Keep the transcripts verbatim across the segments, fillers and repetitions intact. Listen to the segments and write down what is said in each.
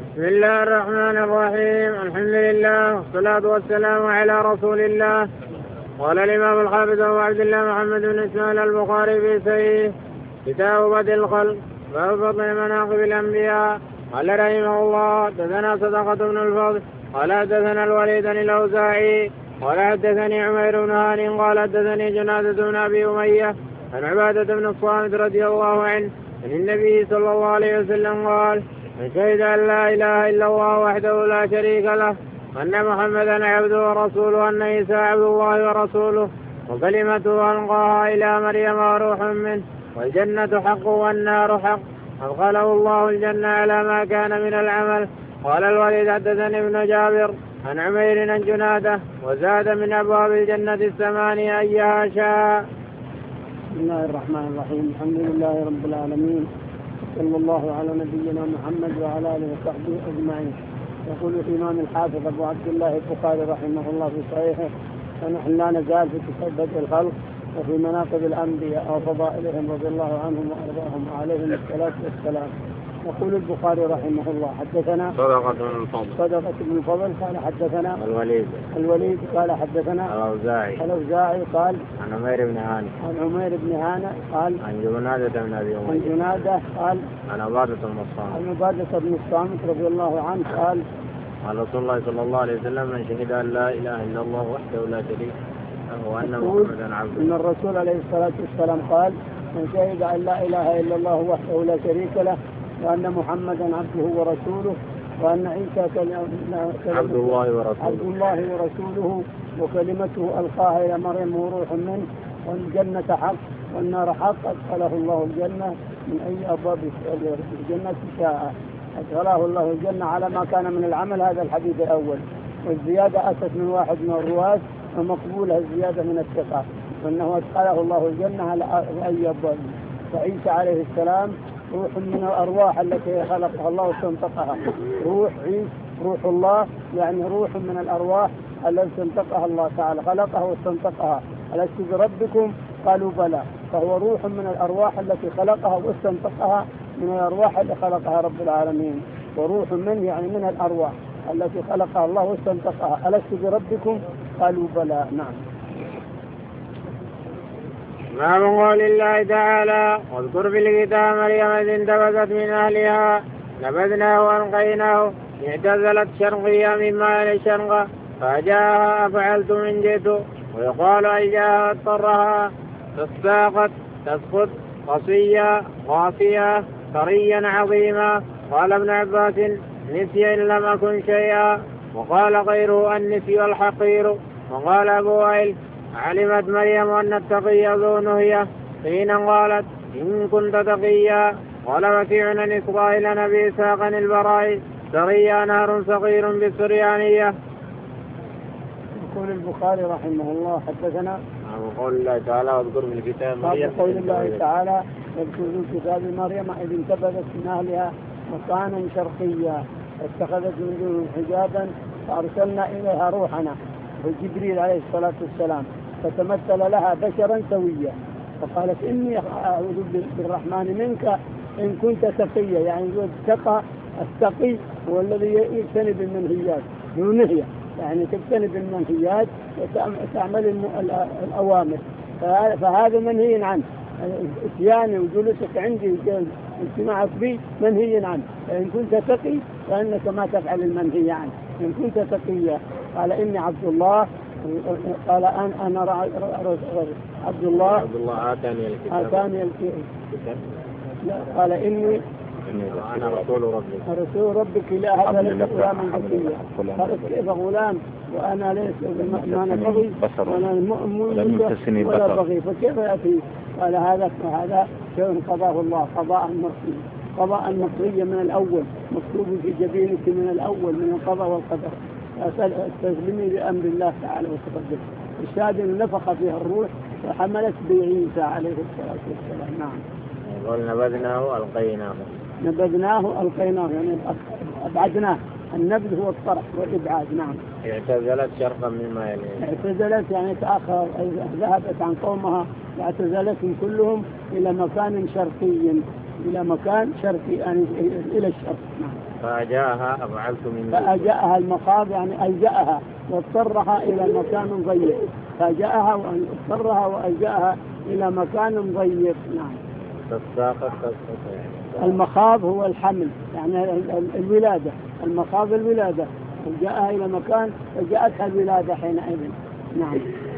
بسم الله الرحمن الرحيم. الحمد لله والصلاة والسلام على رسول الله. قال الإمام الحافظ أبو عبد الله محمد بن إسماعيل البخاري في صحيحه كتاب بدء الخلق باب فضل مناقب الأنبياء. قال رحمه الله حدثنا صدقة بن الفضل قال حدثنا الوليد بن الأوزاعي قال حدثني عمير بن هاني قال حدثني جنادة بن أبي أمية عن عبادة بن الصامت رضي الله عنه عن النبي صلى الله عليه وسلم قال: من شهد أن لا إله إلا الله وحده لا شريك له وأن محمدا عبده ورسوله وأن عيسى عبد الله ورسوله وكلمته ألقاها إلى مريم وروح منه والجنة حق والنار حق أدخله الله الجنة على ما كان من العمل. قال الوليد حدثني ابن جابر عن عمير عن جنادة وزاد من أبواب الجنة الثمانية أيها شاء. بسم الله الرحمن الرحيم. الحمد لله رب العالمين صلى الله على نبينا محمد وعلى آله وصحبه أجمعين. يقول الإمام الحافظ أبو عبد الله البخاري رحمه الله في صحيحه: ونحن لا نزال في كتاب بدء الخلق وفي مناقب الأنبياء وفضائلهم رضي الله عنهم وأرضاهم وعليهم الصلاة والسلام. يقول البخاري رحمه الله حدثنا صدقة بن الفضل صدقة بن الفضل قال حدثنا الوليد الوليد قال حدثنا الأوزاعي الأوزاعي قال عن عمير بن هاني عن عمير بن هاني قال عن جنادة بن أبي أمية عن جنادة قال عن عبادة بن الصامت عن عبادة بن الصامت رضي الله عنه قال: قال رسول الله صلى الله عليه وسلم: من شهد أن لا إله إلا الله وحده لا شريك له وأن محمدا عبده. إن الرسول عليه الصلاة والسلام قال: من شهد أن لا إله إلا الله وحده لا شريك له وأن محمدا عبده ورسوله وأن عيسى عبد الله ورسوله عبد الله ورسوله وكلمته ألقاها إلى مريم وروح منه والجنة حق والنار حق أدخله الله الجنة من أي أبواب الجنة شاء. أدخله الله الجنة على ما كان من العمل. هذا الحديث الأول. والزيادة أتت من واحد من الرواة ومقبولها الزيادة من الثقة وأنه أدخله الله الجنة على أي أبواب. فعيسى عليه السلام روح من الأرواح التي خلقها الله واستنطقها. روح عيسى روح الله يعني روح من الأرواح التي استنطقها الله تعالى خلقها واستنطقها. ألست بربكم؟ قالوا بلى. فهو روح من الأرواح التي خلقها واستنطقها من الأرواح التي خلقها رب العالمين. وروح من يعني من الأرواح التي خلقها الله واستنطقها. ألست بربكم؟ قالوا بلى. نعم. باب قول الله تعالى: واذكر في الكتاب مريم إذ انتبذت من أهلها نبذناه وألقيناه اعتزلت شرقية مما يلي الشرق فجاءها فعلت من جئت. ويقال أي جاءها اضطرها تساقط تسقط قصيا قاسيا ثريا عظيما. قال ابن عباس: نسي إن لم أكن شيئا. وقال غيره: النسي الحقير. وقال أبو وائل: علمت مريم أن التقي ذو نهية حين قالت: إن كنت تقيا. قال وكيع عن إسرائيل نبي إسحاق البراء: سريا نهر صغير بالسريانية. يقول البخاري رحمه الله حدثنا قول الله تعالى: واذكر في الكتاب مريم قول الله تعالى: واذكر في الكتاب مريم إذ انتبذت من أهلها مكانا شرقيا اتخذت من دونهم حجابا فأرسلنا إليها روحنا وجبريل عليه الصلاة والسلام فتمثل لها بشرا سويا فقالت: إني أعوذ بالرحمن منك إن كنت تقيا. يعني التقى التقي هو الذي يجتنب المنهيات ذو نهية يعني تجتنب المنهيات وتعمل الأوامر. فهذا منهي عنه. اتياني وجلوسك عندي اجتماعك بي منهي عنه. فإن كنت تقي فإنك ما تفعل المنهي عنه. إن كنت تقيا. قال: إني عبد الله. قال: أنا أنا عبد الله عبد الله آتاني الكتاب آتاني الكتاب. قال: إني أنا رسول ربك رسول ربك لا هذا ليس غلاما ذكيا. قالت: كيف غلام وأنا ليس ما أنا بغي وأنا مؤمن ولا بغي فكيف يأتي؟ قال: هذا هذا شيء قضاه الله قضاء مصري قضاء مصريا من الأول مكتوب في جبينك من الأول من القضاء والقدر. استسلمي بأمر الله تعالى وتقدم. الشهادة نفخ فيها الروح وحملت بعيسى عليه الصلاة والسلام. نعم. يقول: نبذناه ألقيناه. نبذناه ألقيناه يعني أبعدناه. النبذ هو الطرح والإبعاد. نعم. اعتزلت شرقا مما يلي. اعتزلت يعني تأخر ذهبت عن قومها واعتزلتهم كلهم إلى مكان شرقي إلى مكان شرقي يعني إلى الشرق. نعم. فأجاءها أفعلت من فأجاءها المخاض يعني ألجأها واضطرها إلى مكان ضيق. فأجاءها واضطرها وألجأها إلى مكان ضيق. نعم. تساقط المخاض هو الحمل يعني الولادة. المخاض الولادة. جاءها إلى مكان فجاءتها الولادة حينئذ. نعم.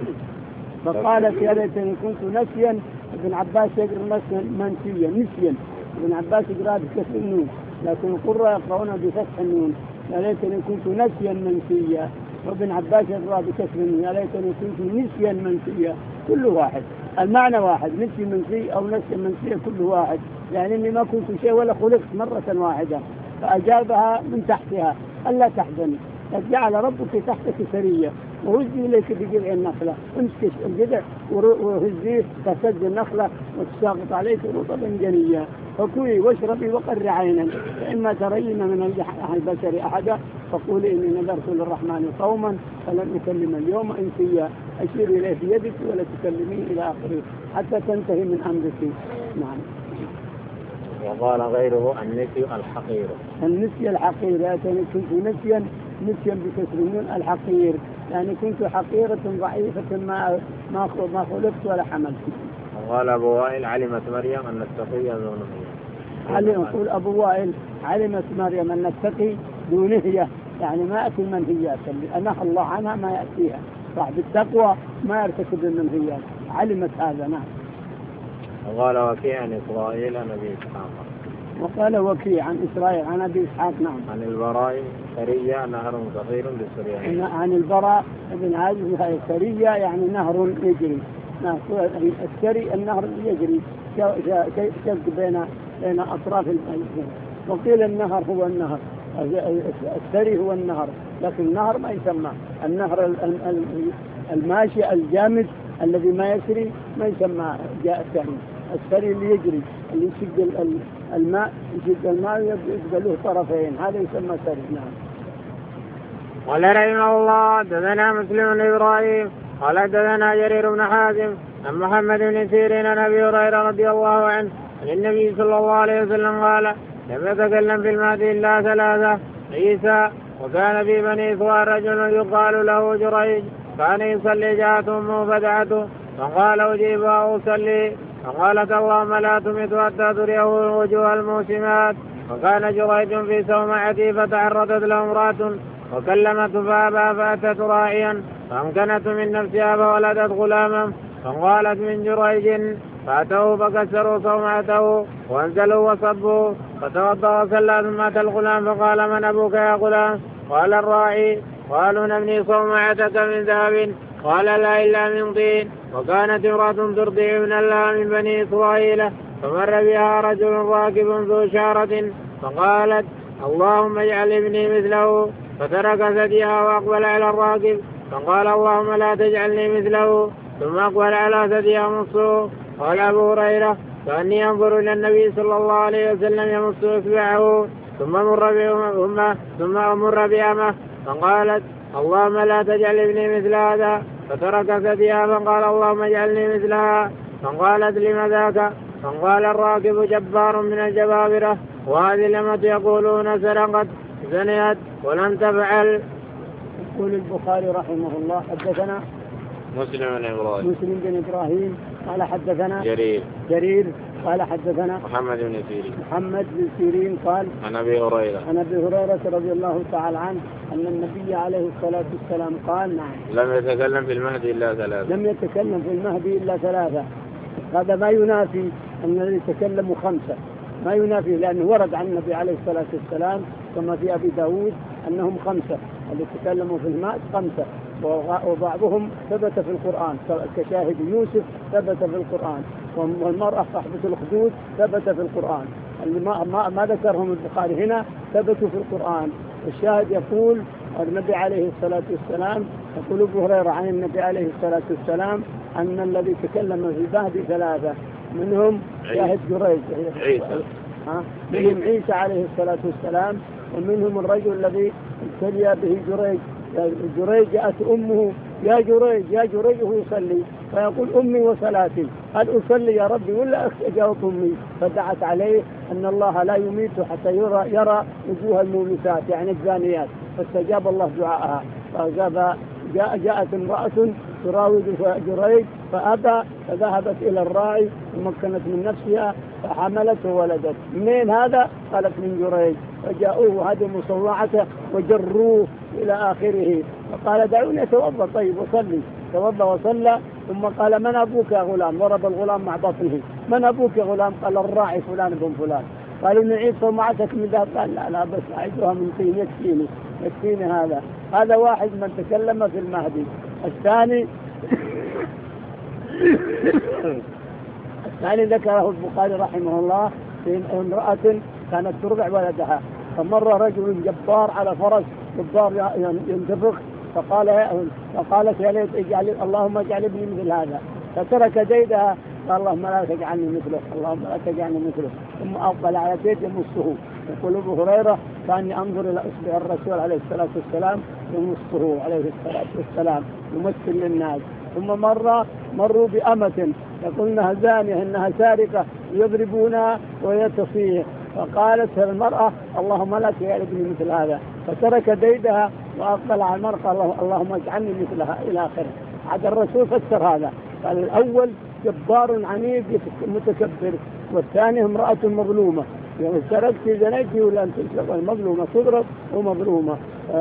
فقالت يا ليتني كنت نسيا. ابن عباس يقرأ منسيا نسيا. ابن عباس يقرأ بكسر النون لكن القراء يقرؤون بفتح النون. يا ليتني كنت نسيا منسيا. وابن عباس يقرأ بكسر النون يا ليتني كنت نسيا منسيا. كل واحد المعنى واحد. نسي منسي أو نسي منسيا كل واحد يعني إني ما كنت شيء ولا خلقت مرة واحدة. فأجابها من تحتها ألا تحزني قد جعل ربك تحتك سرية وهزي إليك بجذع النخلة. امسك الجذع وهزيه تسد النخلة وتساقط عليك رطبا جنيا فكلي واشربي وقر عينا فإما ترين من البشر أحدا فقولي إني نذرت للرحمن صوما فلن أكلم اليوم إنسيا. أشير إليه بيدك ولا تكلمين إلى آخره حتى تنتهي من أمرك. نعم. وقال غيره النسي الحقير. النسي الحقير يعني كنت نسيا نسيا بكسر النون الحقير يعني كنت حقيرة ضعيفة ما ما ما خلقت ولا حملت. وقال أبو وائل علمت مريم أن التقي دون هي. علم يقول أبو وائل علمت مريم أن التقي دون هي يعني ما أتي المنهيات اللي أنهى الله عنها ما يأتيها. صاحب التقوى ما يرتكب المنهيات. علمت هذا. نعم. وقال وكيع عن إسرائيل عن أبي إسحاق. وقال وكيع عن إسرائيل عن أبي إسحاق. نعم. عن البراء سرية نهر صغير بالسريان. عن البراء بن عازب سرية يعني نهر يجري. نعم. السري النهر يجري شق بين بين أطراف الأرض. وقيل النهر هو النهر السري هو النهر لكن النهر ما يسمى النهر الماشي الجامد الذي ما يسري ما يسمى جاء السري. السري اللي يجري اللي يشق الماء يشق الماء يبقى له طرفين هذا يسمى سري. نعم. قال رحمه الله دثنا مسلم بن إبراهيم قال دثنا جرير بن حازم عن محمد بن سيرين عن أبي هريرة رضي الله عنه عن النبي صلى الله عليه وسلم قال لم يتكلم في المهدي إلا ثلاثة عيسى وكان في بني إسرائيل رجل يقال له جريج كان يصلي جاءت أمه فدعته فقال أجيبها أصلي فقالت اللهم لا تمت حتى تريه وجوه الموسمات. وكان جريج في صومعته فتعرضت له امرأة وكلمته فأبى فأتت راعيا فأمكنت من نفسها فولدت غلاما فقالت من جريج فأتوه فكسروا صومعته وانزلوا وصبوا فتوضأ وصلى ثم أتى الغلام فقال من أبوك يا غلام؟ قال الراعي. قالوا نبني صومعتك من ذهب قال لا إلا من طين. وكانت امرأة ترضع ابنا لها من بني إسرائيل فمر بها رجل راكب ذو شارة فقالت اللهم اجعل ابني مثله فترك ثديها وأقبل على الراكب فقال اللهم لا تجعلني مثله ثم أقبل على ثديها مصه. قال أبو هريرة كأني أنظر إلى النبي صلى الله عليه وسلم يمص إصبعه ثم مر بأمه ثم أمر بأمه فقالت اللهم لا تجعل ابني مثل هذا فترك ثديها فقال اللهم اجعلني مثلها فقالت لم ذاك؟ فقال الراكب جبار من الجبابرة وهذه لما يقولون سرقت زنيت ولن تفعل. يقول البخاري رحمه الله حدثنا مسلم بن إبراهيم مسلم بن إبراهيم قال حدثنا جرير جرير قال حدثنا محمد بن سيرين محمد بن سيرين قال عن أبي هريرة عن أبي هريرة رضي الله تعالى عنه أن النبي عليه الصلاة والسلام قال نعم لم يتكلم في المهدي إلا ثلاثة لم يتكلم في المهدي إلا ثلاثة. هذا ما ينافي أن الذي يتكلم خمسة ما ينافي لأنه ورد عن النبي عليه الصلاة والسلام كما في أبي داود أنهم خمسة اللي تكلموا في الماء خمسة وبعضهم ثبت في القرآن كشاهد يوسف ثبت في القرآن والمرأة صاحبة الخدود ثبت في القرآن اللي ما, ما, ما ذكرهم البخاري هنا ثبتوا في القرآن. الشاهد يقول النبي عليه الصلاة والسلام يقول أبو هريرة عن النبي عليه الصلاة والسلام أن الذي تكلم في المهدي ثلاثة منهم شاهد جريج عيسى منهم عيسى عليه الصلاة والسلام ومنهم الرجل الذي ابتلي به جريج. جريج جاءت أمه يا جريج يا جريج هو يصلي فيقول أمي وصلاتي هل أصلي يا ربي ولا أجاوب أمي؟ فدعت عليه أن الله لا يميت حتى يرى, يرى وجوه المومسات يعني الزانيات، فاستجاب الله دعاءها. جاء جاءت امرأة تراود جريج فأبى، فذهبت إلى الراعي ومكنت من نفسها فحملت وولدت. منين هذا؟ قالت من جريج. فجاءوه هذه مصوعته وجروه إلى آخره، فقال دعوني أتوضأ طيب وصلي. توضأ وصلى، ثم قال من أبوك يا غلام؟ ضرب الغلام مع بطنه. من أبوك يا غلام؟ قال الراعي فلان بن فلان. قالوا نعيد صومعتك من ذهب؟ قال لا لا بس أعيدها من طين يكفيني يكفيني هذا. هذا واحد من تكلم في المهدي. الثاني الثاني ذكره البخاري رحمه الله في امرأة كانت ترضع ولدها، فمر رجل جبار على فرس جبار ينتفخ، فقال فقالت يا ليت اجعل اللهم اجعل ابني مثل هذا، فترك ديدها قال اللهم لا تجعلني مثله، اللهم لا تجعلني مثله، ثم أقبل على بيت يمسه. يقول أبو هريرة كأني أنظر إلى إصبع الرسول عليه الصلاة والسلام يمسه عليه الصلاة والسلام يمثل للناس. ثم مر مروا بأمة يقول إنها زانية إنها سارقة يضربونها وهي تصيح، فقالت المرأة اللهم لا تجعلني مثل هذا، فترك ديدها وأقبل على المرأة اللهم اجعلني مثلها إلى آخره. عاد الرسول فسر هذا، قال الأول جبار عنيد متكبر، والثاني امرأة مظلومة يعني سرقت زنيتي ولا أنت مظلومة تضرب ومظلومة.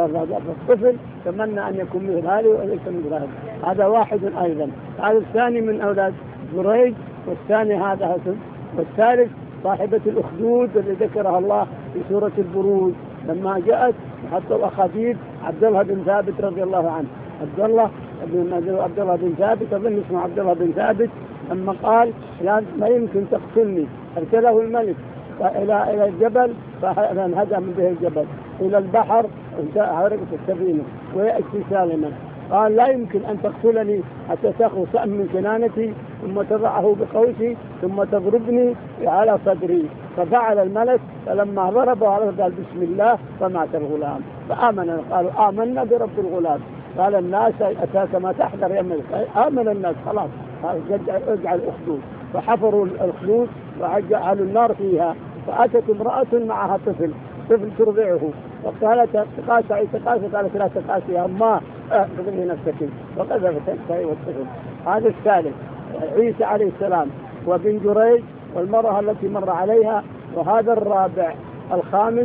الطفل تمنى أن يكون مثل هذه وليس مثل هذا. هذا واحد أيضا. هذا الثاني من أولاد جريج، والثاني هذا حسن، والثالث صاحبة الأخدود الذي ذكرها الله في سورة البروج لما جاءت حتى الأخاديد عبد الله بن ثابت رضي الله عنه. عبد الله عبد الله بن ثابت أظن اسمه عبد الله بن ثابت لما قال لا ما يمكن تقتلني، أرسله الملك إلى إلى الجبل فانهدم به الجبل، إلى البحر حرقت السفينة ويأتي سالما. قال لا يمكن أن تقتلني حتى تأخذ سهم من كنانتي ثم تضعه بقوسي ثم تضربني على صدري. ففعل الملك، فلما ضربه على قال بسم الله فمات الغلام. فآمن قالوا آمنا برب الغلام. قال الناس أتاك ما تحذر يا ملك. آمن الناس خلاص اجعل الأخدود، فحفروا الأخدود وجعلوا النار فيها. فأتت امرأة معها طفل طفل ترضعه، فقالت تقاسي تقاسي قالت لا تقاسي يا أماه اخذني نفسك، وقذفت الشيء والطفل. هذا الثالث عيسى عليه السلام وبن جريج والمرأة التي مر عليها. وهذا الرابع. الخامس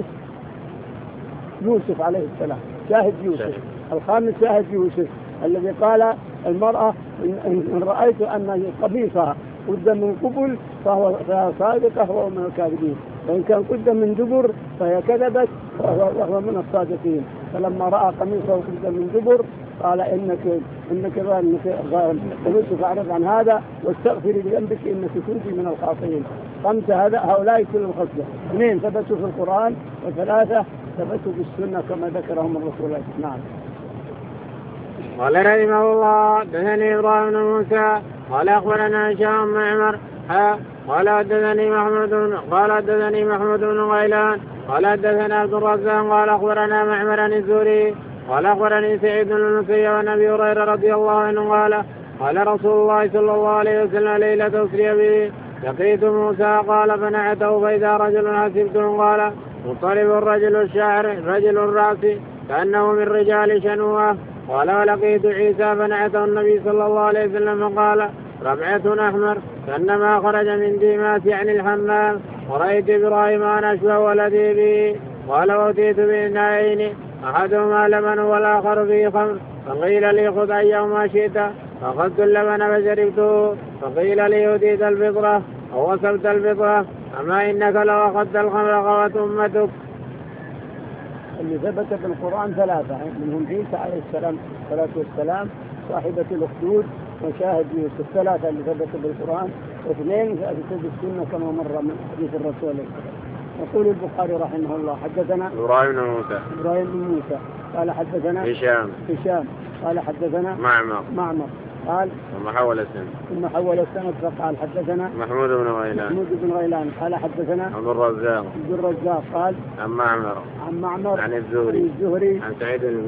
يوسف عليه السلام شاهد يوسف. الخامس شاهد يوسف الذي قال المرأة إن رأيت أن قميصها قد من قبل فهو صادقة وهو من الكاذبين، وإن كان قد من دبر فهي كذبت وهو من الصادقين. فلما رأى قميصه قد من دبر قال إنك إنك إنك فاعرض عن هذا واستغفري لذنبك إنك كنت من الخاطئين. خمسة هذا هؤلاء كل الخصلة. اثنين ثبتوا في القرآن، وثلاثة ثبتوا في السنة كما ذكرهم الرسول. نعم. قال رحمه الله حدثني إبراهيم بن موسى قال أخبرنا هشام بن عمر قال حدثني محمود قال حدثني محمود بن غيلان قال حدثنا عبد الرزاق قال أخبرنا معمر عن الزهري قال أخبرني سعيد بن المسيب عن أبي هريرة رضي الله عنه قال قال رسول الله صلى الله عليه وسلم ليلة أسري به لقيت موسى قال فنعته فإذا رجل حسبته قال مطلب الرجل الشعر رجل الرأس كأنه من رجال شنوة. قال ولقيت عيسى فنعته النبي صلى الله عليه وسلم فقال ربعة أحمر كأنما خرج من ديماس يعني الحمام. ورأيت إبراهيم أن أشبه ولدي به. قال وأتيت بإناءين أحدهما لبن والآخر فيه خمر، فقيل لي خذ أيهما شئت، فأخذت اللبن فشربته. فقيل لي أتيت الفطرة أو وصلت الفطرة، أما إنك لو أخذت الخمر غوت أمتك. اللي ثبت في القرآن ثلاثة منهم عيسى عليه السلام الصلاة والسلام صاحبة الأخدود وشاهد يوسف، ثلاثة اللي ثبت بالقرآن، واثنين ثبت السنة كما مر من حديث الرسول. يقول البخاري رحمه الله حدثنا إبراهيم بن موسى إبراهيم بن موسى قال حدثنا هشام هشام قال حدثنا معمر معمر قال ثم حول السند ثم حول السند فقال حدثنا محمود بن غيلان محمود بن غيلان قال حدثنا عبد الرزاق عبد الرزاق قال عن معمر عن معمر عن الزهري عن الزهري عن سعيد بن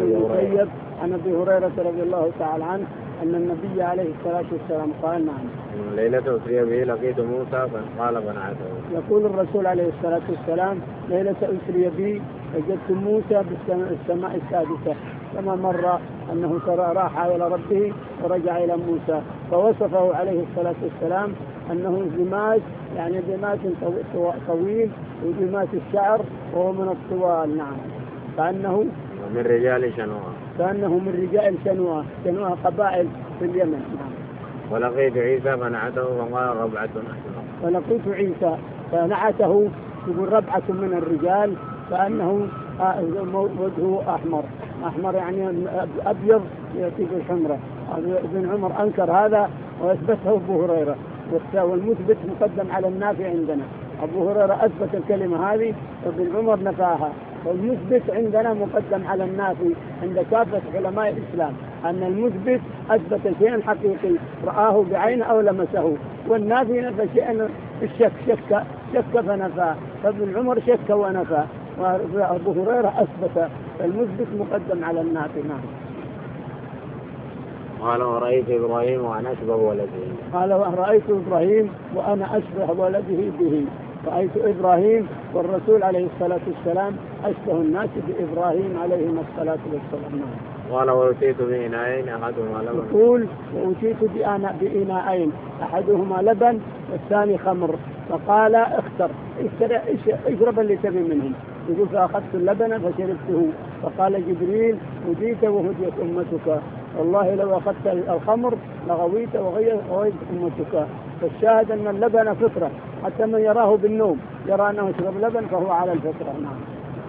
المسيب عن أبي هريرة رضي الله تعالى عنه أن النبي عليه الصلاة والسلام قال نعم ليلة أسري به لقيت موسى فقال فنعته. يقول الرسول عليه الصلاة والسلام ليلة أسري بي وجدت موسى بالسماء السادسة، كما مر أنه راح إلى ربه ورجع إلى موسى، فوصفه عليه الصلاة والسلام أنه دماس، يعني دماس طويل ودماس الشعر وهو من الطوال. نعم. كأنه من رجال شنوءة. كأنه من رجال شنوءة. شنوءة قبائل في اليمن. نعم. ولقيت عيسى فنعته فقال ربعة أحمر. ولقيت عيسى فنعته يقول ربعة من الرجال كأنه وجهه أحمر. أحمر يعني أبيض يأتي بالحمرة. ابن عمر أنكر هذا وأثبته أبو هريرة، والمثبت مقدم على النافي عندنا. أبو هريرة أثبت الكلمة هذه وابن عمر نفاها، والمثبت عندنا مقدم على النافي عند كافة علماء الإسلام، أن المثبت أثبت شيئا حقيقي رآه بعينه أو لمسه، والنافي نفى شيئا الشك شك شك فنفى، فابن عمر شك ونفى، وأبو هريرة أثبت، المثبت مقدم على النافي. نعم. قال ورأيت إبراهيم وأنا أشبه ولده. قال ورأيت إبراهيم وأنا أشبه ولده به. رأيت إبراهيم والرسول عليه الصلاة والسلام أشبه الناس بإبراهيم عليه الصلاة والسلام. قال وأتيت بإناءين أحدهما لبن. يقول وأتيت بإناءين أحدهما لبن والثاني خمر، فقال اختر اشرب اللي تبي منهم. يقول فأخذت اللبن فشربته، فقال جبريل هديت وهديت أمتك، والله لو أخذت الخمر لغويت وغيرت أمتك. فالشاهد أن اللبن فطرة، حتى من يراه بالنوم يرى أنه يشرب لبن فهو على الفطرة. نعم.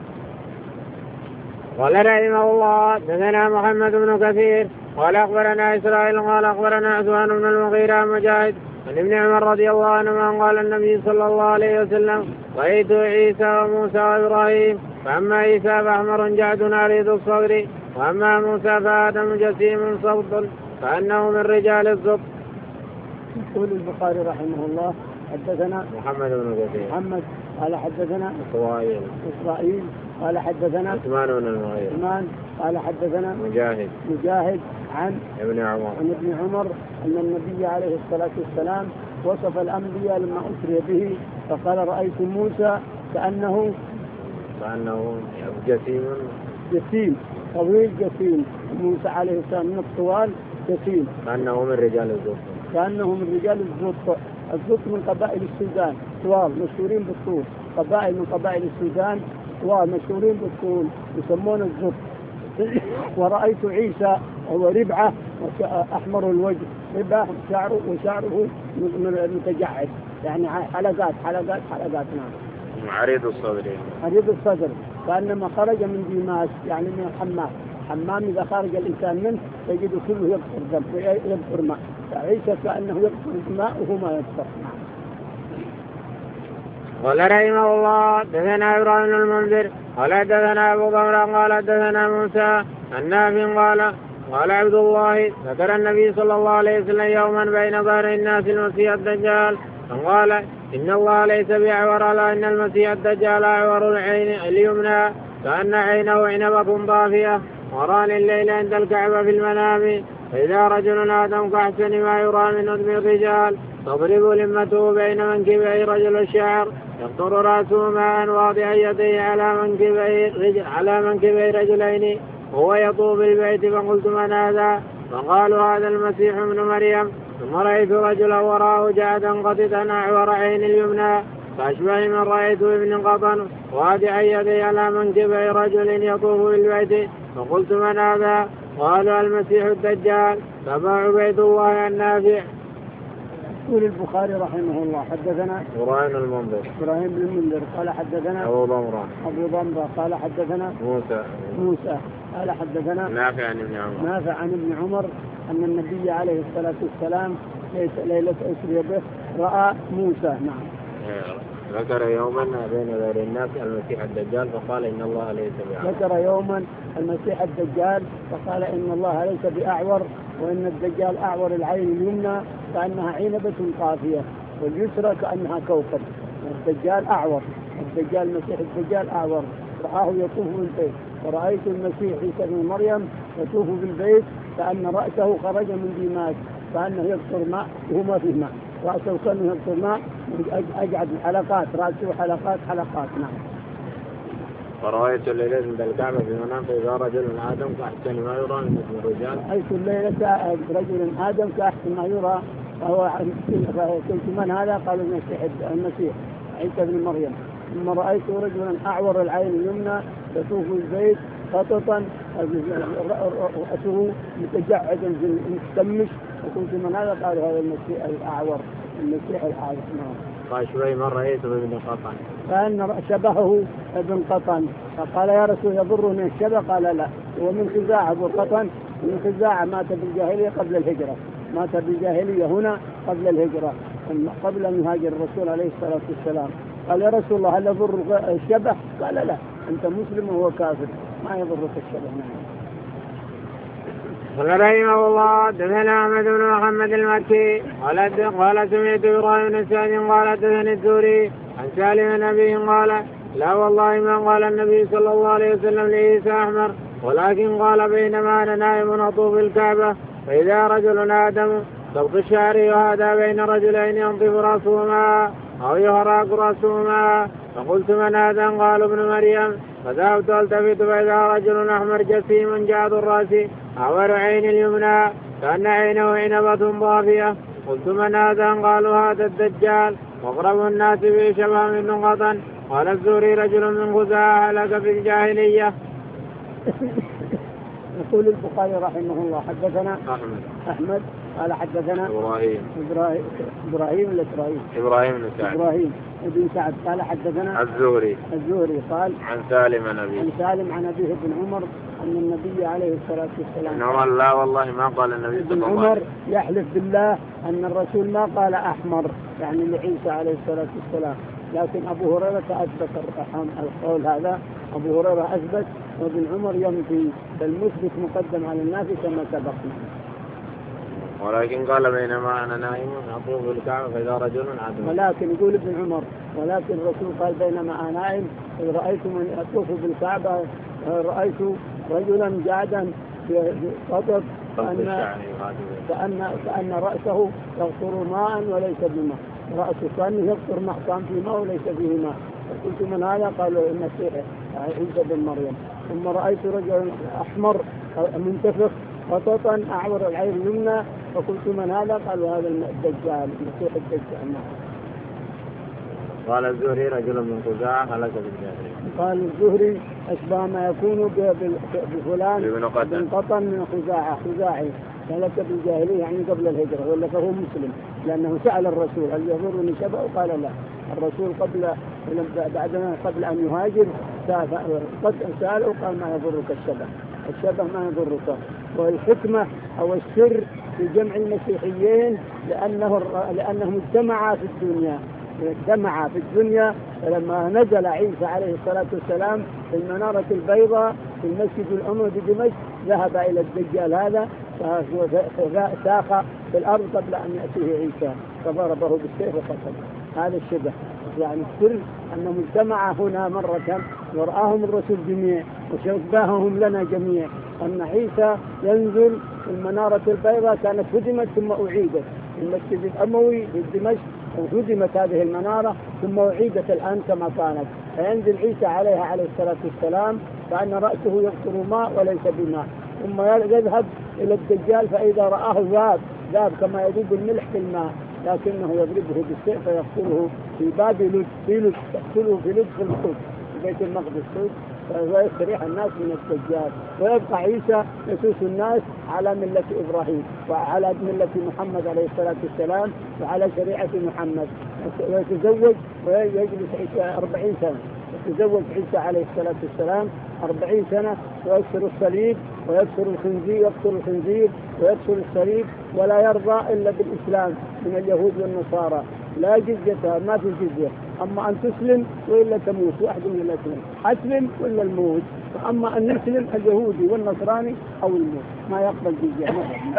قال رحمه الله دثنا محمد بن كثير قال أخبرنا إسرائيل قال أخبرنا عثمان بن المغيرة مجاهد عن ابن عمر رضي الله عنهما قال النبي صلى الله عليه وسلم رأيت عيسى وموسى وإبراهيم، فأما عيسى فأحمر جعد عريض الصدر، وأما موسى فآدم جسيم صبط فأنه من رجال الزبط. يقول البخاري رحمه الله حدثنا محمد بن كثير محمد قال حدثنا إسرائيل إسرائيل قال حدثنا عثمان بن المغيرة عثمان قال حدثنا مجاهد مجاهد عن ابن عمر عن ابن عمر أن النبي عليه الصلاة والسلام وصف الأنبياء لما أسري به، فقال رأيت موسى كأنه كأنه جسيم جسيم طويل جسيم، موسى عليه السلام من الطوال جسيم، كأنه من رجال الزبط كأنه من رجال الزبط. الزبط من قبائل السودان طوال مشهورين بالطول، قبائل من قبائل السودان طوال مشهورين بالطول يسمون الزبط. ورأيت عيسى هو ربعة أحمر الوجه، ربعة شعره وشعره متجعد، يعني حلقات حلقات حلقات. نعم. عريض الصدر عريض الصدر كأنما خرج من ديماس، يعني من الحمام. حمام إذا خرج الإنسان منه يجد كله يبخر دم ويبخر ماء، فعيسى كأنه يبخر ماء وهو ما يبخر. قال رحمه الله دثنا إبراهيم المنذر قال دثنا أبو ضمرة قال دثنا موسى النافع قال قال عبد الله ذكر النبي صلى الله عليه وسلم يوما بين ظهر الناس المسيح الدجال، فقال إن الله ليس بأعور، لا إن المسيح الدجال أعور العين اليمنى كأن عينه عنبة ضافية، وراني الليل عند الكعبة في المنام، فإذا رجل آدم كأحسن ما يرى من أدم الرجال تضرب لمته بين منكبي رجل الشعر يقطر رأسه ماء واضعا يديه على منكبي رجل على منكبي رجلين وهو يطوف البيت، فقلت من هذا؟ فقالوا هذا المسيح ابن مريم. ثم رأيت رجلا وراه جعدا قططا أعور عين اليمنى فأشبه من رأيت ابن قطن واضعا يديه على منكبي رجل يطوف بالبيت، فقلت من هذا؟ قالوا المسيح الدجال. تبع عبيد الله النافع. يقول البخاري رحمه الله حدثنا إبراهيم المنذر إبراهيم بن المنذر قال حدثنا أبو ضمرة أبو ضمرة قال حدثنا موسى موسى قال حدثنا نافع عن ابن عمر نافع عن ابن عمر أن النبي عليه الصلاة والسلام ليلة أسري به رأى موسى. نعم. ذكر يوما بين ذري الناس المسيح الدجال فقال إن الله ليس بأعور. ذكر يوما المسيح الدجال فقال إن الله ليس بأعور، وإن الدجال أعور العين اليمنى كأنها عنبة طافية واليسرى كأنها كوكب. الدجال أعور، الدجال المسيح الدجال أعور، رآه يطوف بالبيت. ورأيت المسيح عيسى بن مريم يطوف بالبيت كأن رأسه خرج من ديماس، كأنه يقطر ماء وهو ما فيه ماء، رأسه كأنه يقطر ماء، أجعد حلقات رأسه حلقات حلقات. نعم. ورأيت الليلة عند الكعبة في منام فإذا رجل آدم كأحسن ما يرى من الرجال. رأيت الليلة رجل آدم كأحسن ما يرى، فهو قلت من هذا؟ قالوا المسيح المسيح عيسى بن مريم. ثم رأيت رجلا أعور العين اليمنى يطوف البيت خططا رأسه متجعدا مستمش، وقلت من هذا؟ قال هذا المسيح الأعور المسيح الأعور. قال شوي من رأيته ابن قطن، كان شبهه ابن قطن، فقال يا رسول يضرني الشبه؟ قال لا، ومن خزاعة ابو قطن، من خزاعة مات بالجاهلية قبل الهجرة، مات بالجاهلية هنا قبل الهجرة، قبل أن يهاجر الرسول عليه الصلاة والسلام. قال يا رسول الله هل يضر الشبه؟ قال لا، أنت مسلم وهو كافر ما يضرك الشبه. قال رحمه الله دثنا أحمد بن محمد المكي قال سمعت إبراهيم بن سعد قال دثني الزهري عن سالم النبي قال لا والله ما قال النبي صلى الله عليه وسلم لعيسى أحمر، ولكن قال بينما أنا نائم أطوف الكعبة فإذا رجل آدم سبط الشعر وهذا بين رجلين ينطف رأسهما أو يهراق رأسهما، فقلت من هذا؟ قال ابن مريم، فذهبت التفت فإذا رجل أحمر جسيم جعد الرأس أعور عين اليمنى كأن عينه عنبة ضافية، قلت من هذا؟ قالوا هذا الدجال وأقرب الناس به شبه من نقطا. قال الزهري رجل من خزاعة هلك في الجاهلية. يقول البخاري رحمه الله حدثنا أحمد أحمد قال حدثنا إبراهيم إبراهيم إبراهيم ولا إبراهيم إبراهيم بن سعد إبراهيم بن سعد قال حدثنا الزهري الزهري قال عن سالم نبي عن سالم عن أبيه بن عمر أن النبي عليه الصلاة والسلام عمر لا والله ما قال النبي بن عمر يحلف بالله أن الرسول ما قال أحمر يعني لعيسى عليه الصلاة والسلام، لكن أبو هريرة أثبت القول هذا، أبو هريرة أثبت وابن عمر يمضي، فالمثبت مقدم على النافي كما سبقنا. ولكن قال بينما أنا نائم أطوف الكعبة فإذا رجل عدو، ولكن يقول ابن عمر ولكن الرسول قال بينما أنا نائم إذ رأيت من أطوف بالكعبة رأيت رجلا جادا بقطر كأن كأن كأن رأسه يقطر ماء وليس بماء، رأسه كأنه يقطر ماء كان في ماء وليس فيه ماء، فقلت من هذا؟ قالوا المسيح عيسى بن مريم. ثم رأيت رجلا أحمر منتفخ خططا أعور العين اليمنى، فقلت من هذا؟ قالوا هذا الدجال المسيح الدجال. قال الزهري رجل من خزاعة هلك بالجاهلية. قال الزهري أشبه ما يكون بفلان بن قطن من خزاعة خزاعي هلك بالجاهلية يعني قبل الهجرة، ولا فهو مسلم لأنه سأل الرسول هل يضرني شبه؟ قال لا، الرسول قبل بعدما قبل أن يهاجر سأله قال ما يضرك الشبه، الشبه ما يضرك. والحكمة أو السر في جمع المسيحيين لأنه لأنهم اجتمعا في الدنيا اجتمعا في الدنيا فلما نزل عيسى عليه الصلاة والسلام في المنارة البيضاء في المسجد الأموي بدمشق ذهب إلى الدجال هذا ساخ في الأرض قبل أن يأتيه عيسى فضربه بالسيف وقتله. هذا الشبه يعني السر أنهم اجتمعا هنا مرة ورآهم الرسول جميع وشبههم لنا جميع أن عيسى ينزل في المنارة البيضاء كانت هدمت ثم أعيدت في المسجد الأموي في دمشق، وهدمت هذه المنارة ثم أعيدت الآن كما كانت، فينزل عيسى عليها عليه الصلاة والسلام كأن رأسه يقطر ماء وليس بماء، ثم يذهب إلى الدجال فإذا رآه ذاب ذاب كما يذوب الملح في الماء، لكنه يضربه بالسيف فيقتله في باب لد في لد يقتله في لد في القدس في بيت المقدس ويستريح الناس من الدجال، ويبقى عيسى يسوس الناس على ملة إبراهيم وعلى ملة محمد عليه الصلاة والسلام وعلى شريعة محمد، ويتزوج ويجلس عيسى أربعين سنة، يتزوج عيسى عليه الصلاة والسلام أربعين سنة ويكسر الصليب ويكسر الخنزير يكسر الخنزير ويكسر الصليب ولا يرضى إلا بالإسلام من اليهود والنصارى، لا جزية ما في جزية، أما أن تسلم وإلا تموت واحد من الاثنين، أسلم ولا الموت، أما أن يسلم اليهودي والنصراني أو الموت ما يقبل جزية.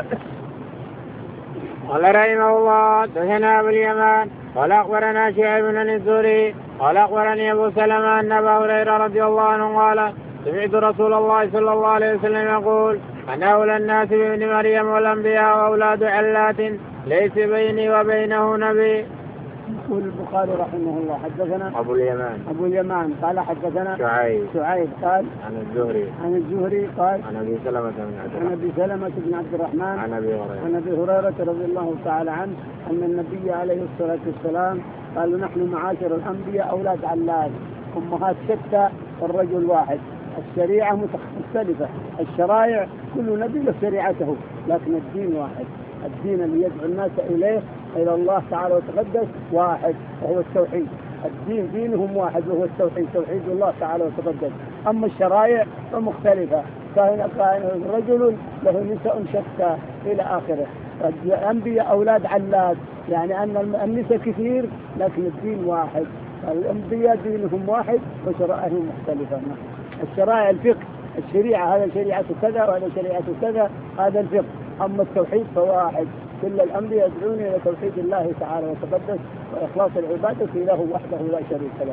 قال رحمه الله دثنا أبو اليمان قال أخبرنا شعيب بن الزهري قال أخبرني أبو سلمة أن أبا هريرة رضي الله عنه قال سمعت رسول الله صلى الله عليه وسلم يقول أنا أولى الناس بابن مريم والأنبياء وأولاد علات ليس بيني وبينه نبي. يقول البخاري رحمه الله حدثنا أبو اليمان أبو اليمان قال حدثنا شعيب شعيب قال عن الزهري عن الزهري قال عن أبي سلمة بن عبد عن الرحمن أبي سلمة بن عبد الرحمن عن أبي هريرة عن أبي هريرة رضي الله تعالى عنه أن النبي عليه الصلاة والسلام قال نحن معاشر الأنبياء أولاد علات أمهات شتى والرجل واحد. الشريعة مختلفة، الشرائع كل نبي له شريعته، لكن الدين واحد. الدين اللي يدعو الناس إليه إلى الله تعالى وتقدس واحد وهو التوحيد. الدين دينهم واحد وهو التوحيد، توحيد الله تعالى وتقدس. أما الشرائع فمختلفة، كان رجل له نساء شتى إلى آخره. الأنبياء أولاد علات، يعني أن النساء كثير لكن الدين واحد. الأنبياء دينهم واحد وشرائعهم مختلفة. الشرائع الفقه، الشريعة هذا شريعة كذا وهذا شريعة كذا، هذا الفقه. أما التوحيد فواحد، كل الأنبياء يدعون إلى توحيد الله تعالى وتقدس وإخلاص العبادة له وحده لا شريك له.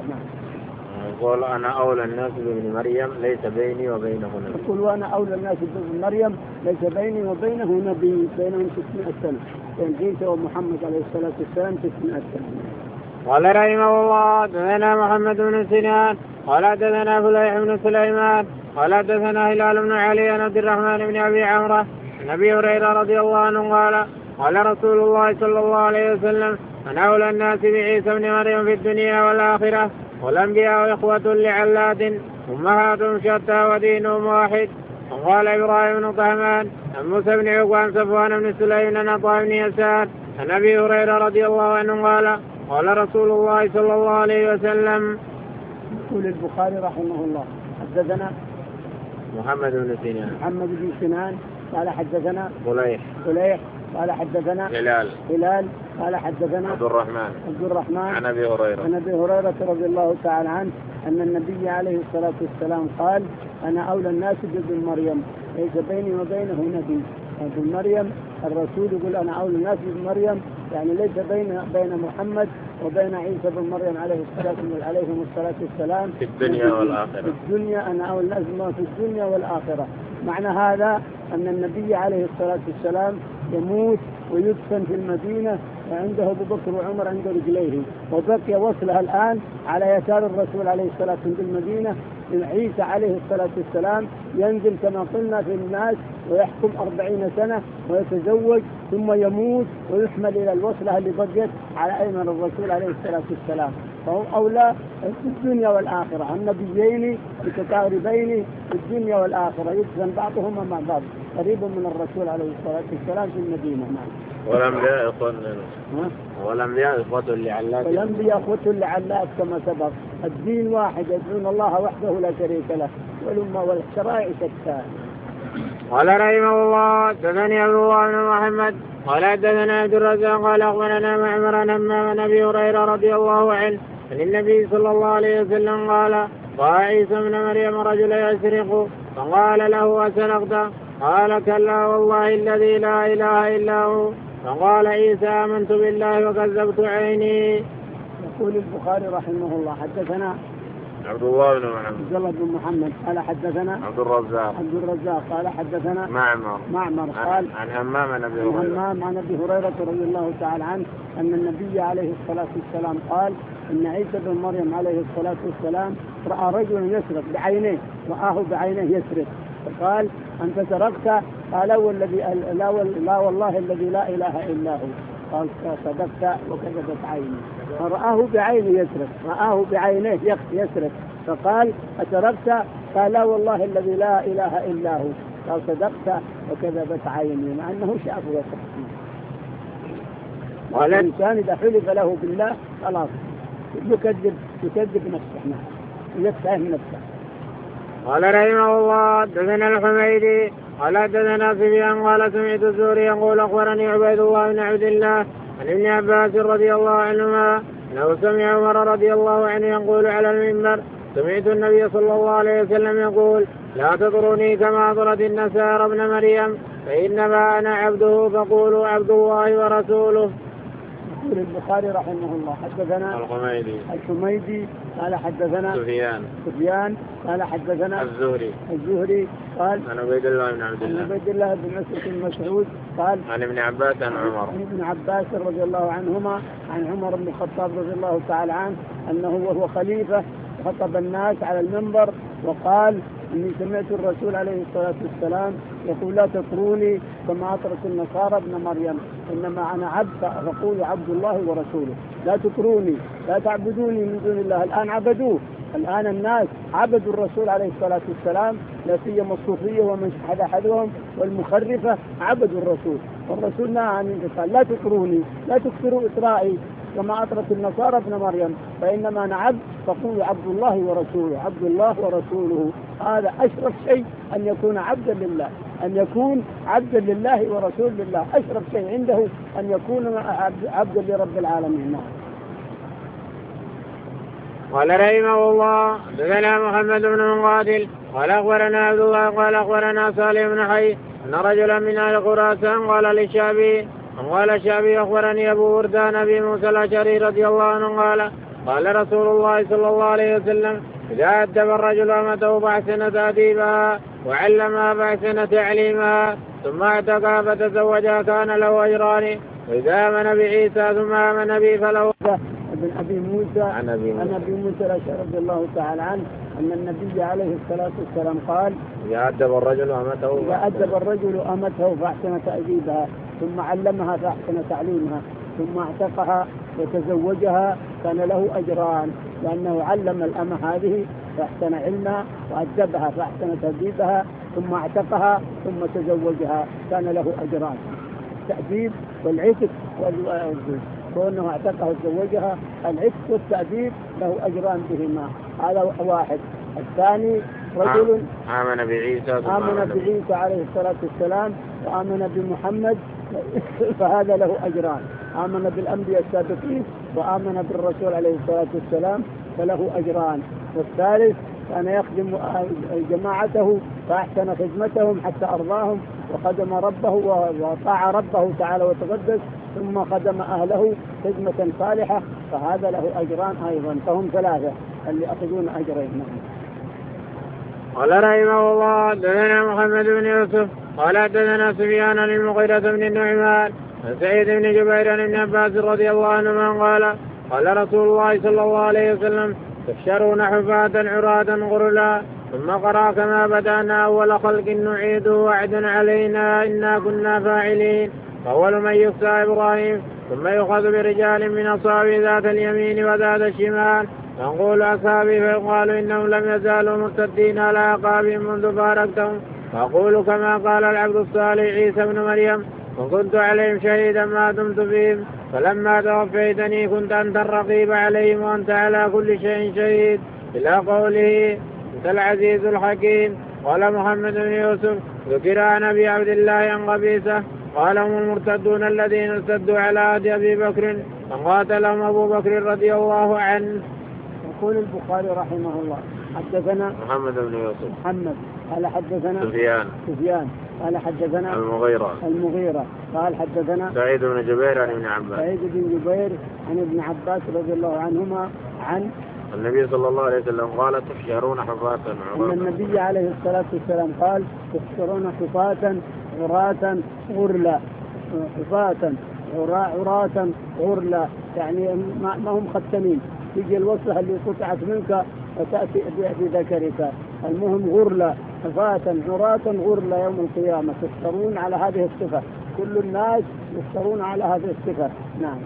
يقول أنا أولى الناس بابن مريم ليس بيني وبينه نبي. يقول وأنا أولى الناس بابن مريم ليس بيني وبينه نبي، بينهم ستمائة سنة، بين عيسى ومحمد عليه الصلاة والسلام ستمائة سنة. قال رحمه الله دثنا محمد بن سنان قال دثنا فليح بن سليمان قال دثنا هلال بن علي عن عبد الرحمن بن أبي عمرو عن أبي هريرة رضي الله عنه قال قال رسول الله صلى الله عليه وسلم أنا أولى الناس بعيسى بن مريم في الدنيا والآخرة والأنبياء إخوة لعلات أمهاتهم شتى ودينهم واحد. وقال إبراهيم بن طهمان عن موسى بن عقبة عن صفوان بن سليم عن عطاء بن يسار عن أبي هريرة رضي الله عنه قال قال رسول الله صلى الله عليه وسلم. يقول البخاري رحمه الله حدثنا محمد بن سنان محمد بن سنان قال حدثنا فليح فليح قال حدثنا هلال هلال قال حدثنا عبد الرحمن عبد الرحمن عن أبي هريرة عن أبي هريرة رضي الله تعالى عنه أن النبي عليه الصلاة والسلام قال أنا أولى الناس بابن مريم ليس بيني وبينه نبي. ابن مريم الرسول يقول أنا أولى الناس بابن مريم، يعني ليس بين بين محمد وبين عيسى بن مريم عليه الصلاة عليهم الصلاة والسلام في الدنيا والآخرة. في الدنيا أنا أولى الناس في الدنيا والآخرة. معنى هذا أن النبي عليه الصلاة والسلام يموت ويدفن في المدينة وعنده أبو بكر وعمر عند رجليه، وبقي وصلها الآن على يسار الرسول عليه الصلاة والسلام في المدينة. عيسى عليه الصلاة والسلام ينزل كما قلنا في الناس ويحكم أربعين سنة ويتزوج ثم يموت ويحمل إلى الوصلة اللي بقيت على أيمن الرسول عليه الصلاة والسلام. فهم أولى في الدنيا والآخرة، النبيين متقاربين في الدنيا والآخرة، يدفن بعضهما مع بعض قريب من الرسول عليه الصلاة والسلام في المدينة. والأنبياء إخوة والأنبياء إخوة لعلات والأنبياء إخوة لعلات كما سبق. الدين واحد، يدعون الله وحده لا شريك له، والأمة والشرائع شتى. قال رحمه الله دثني عبد الله بن محمد قال دثنا عبد الرزاق قال أخبرنا معمر عن همام أبي هريرة رضي الله عنه عن النبي صلى الله عليه وسلم قال قال عيسى ابن مريم رجل يسرق فقال له أسرقت؟ قال كلا والله الذي لا إله إلا هو. فقال عيسى آمنت بالله وكذبت عيني. يقول البخاري رحمه الله حدثنا عبد الله بن محمد عبد الله بن محمد قال حدثنا عبد الرزاق عبد الرزاق قال حدثنا معمر معمر قال عن همام عن ابي هريره همام عن ابي هريره رضي الله تعالى عنه ان النبي عليه الصلاه والسلام قال ان عيسى بن مريم عليه الصلاه والسلام راى رجلا يسرق بعينيه، رآه بعينيه يسرق، فقال انت سرقت؟ قال والذي لا, لا والله الذي لا اله الا هو. قال صدقت وكذبت عيني. فرآه بعينه يسرق، رآه بعينيه يسرق، فقال أسرقت؟ قال لا والله الذي لا إله إلا هو. قال صدقت وكذبت عيني، مع أنه شاف ويسرق. والإنسان إذا حلف له بالله خلاص يكذب يكذب نفسه، يتهم نفسه. قال رحمه الله دثنا الحميدي قال دثنا سفيان قال سمعت الزهري يقول أخبرني عبيد الله بن عبد الله عن ابن عباس رضي الله عنهما أنه سمع عمر رضي الله عنه يقول على المنبر سمعت النبي صلى الله عليه وسلم يقول لا تطروني كما أطرت النصارى ابن مريم فإنما أنا عبده فقولوا عبد الله ورسوله. يقول البخاري رحمه الله حدثنا الحميدي الحميدي قال حدثنا سفيان سفيان قال حدثنا الزهري الزهري قال عن عبيد الله بن عبد عن الله عبيد الله بن مسعود بن مسعود قال عن ابن عباس عن عمر عن ابن عباس رضي الله عنهما عن عمر بن الخطاب رضي الله تعالى عنه أنه وهو خليفة خطب الناس على المنبر وقال إني سمعت الرسول عليه الصلاة والسلام يقول لا تطروني كما أطرت النصارى ابن مريم إنما أنا عبد فقولوا عبد الله ورسوله. لا تطروني لا تعبدوني من دون الله. الآن عبدوه. الآن الناس عبدوا الرسول عليه الصلاة والسلام لا سيما الصوفية ومن شحذ أحدهم والمخرفة عبدوا الرسول. والرسول نهى عن الانتصال. لا تطروني لا تكثروا إطرائي كما أطرت النصارى ابن مريم فإنما أنا عبد فقولوا عبد الله ورسوله. عبد الله ورسوله هذا أشرف شيء أن يكون عبدا لله أن يكون عبدا لله ورسول لله. أشرف شيء عنده أن يكون عبدا لرب العالمين. قال رحمه الله حدثنا محمد بن مقاتل قال أخبرنا عبد الله قال أخبرنا صالح بن حي أن رجلا من أهل خراسان قال للشعبي قال الشعبي أخبرني أبو وردان أبي موسى الأشعري رضي الله عنه قال قال رسول الله صلى الله عليه وسلم إذا أدب الرجل أمته فأحسن تأديبها وعلمها فأحسن تعليمها ثم اعتقها فتزوجها كان له أجران وإذا آمن بعيسى ثم آمن به فله. ابن أبي موسى عن أبي موسى الأشعري رضي الله تعالى عنه أن النبي عليه الصلاة والسلام قال إذا أدب الرجل أمته إذا أدب الرجل أمته فأحسن تأديبها ثم علمها فأحسن تعليمها ثم اعتقها وتزوجها كان له أجران لأنه علم الأمة هذه فأحسن علمها وأدبها فأحسن تأديبها ثم اعتقها ثم تزوجها كان له أجران. التأديب والعتق والزوج كونه اعتقها وتزوجها العتق والتأديب له أجران بهما. هذا واحد. الثاني رجل آمن بعيسى آمن بعيسى عليه الصلاة والسلام وآمن بمحمد فهذا له أجران. آمن بالأنبياء السابقين وآمن بالرسول عليه الصلاة والسلام فله أجران. والثالث كان يخدم جماعته فأحسن خدمتهم حتى أرضاهم وخدم ربه وطاع ربه تعالى وتقدس ثم خدم أهله خدمة صالحة فهذا له أجران أيضا. فهم ثلاثة اللي أخذون أجرين. قال رحمه الله حدثنا محمد بن يوسف قال حدثنا سفيان عن المغيرة بن النعمان عن سعيد بن جبير عن ابن عباس رضي الله عنهما قال قال رسول الله صلى الله عليه وسلم تحشرون حفاة عراة غرلا ثم قرأ كما بدأنا أول خلق نعيده وعد علينا إنا كنا فاعلين. فأول من يكسى إبراهيم ثم يؤخذ برجال من أصحابه ذات اليمين وذات الشمال فنقول أصحابي فيقال إنهم لم يزالوا مرتدين على أعقابهم منذ فارقتهم فأقول كما قال العبد الصالح عيسى بن مريم وكنت عليهم شهيدا ما دمت فيهم فلما توفيتني كنت أنت الرقيب عليهم وأنت على كل شيء شهيد إلى قوله أنت العزيز الحكيم. قال محمد بن يوسف ذكر عن أبي عبد الله عن قبيصة قال هم المرتدون الذين ارتدوا على عهد أبي بكر فقاتلهم أبو بكر رضي الله عنه. يقول البخاري رحمه الله حدثنا محمد بن يوسف محمد قال حدثنا سفيان سفيان قال حدثنا المغيرة المغيرة قال حدثنا سعيد بن جبير عن ابن عباس سعيد بن جبير عن ابن عباس رضي الله عنهما عن النبي صلى الله عليه وسلم قال تحشرون حفاة عراة. النبي عليه الصلاة والسلام قال تحشرون حفاة عراة غرلا حفاة عراة غرلا يعني ما هم ختمين تيجي الوصلة اللي قطعت منك وتأتي بذكرك. المهم غرلا حفاة عراة غرلا يوم القيامة تحشرون على هذه الصفة. كل الناس يحشرون على هذه الصفة. نعم.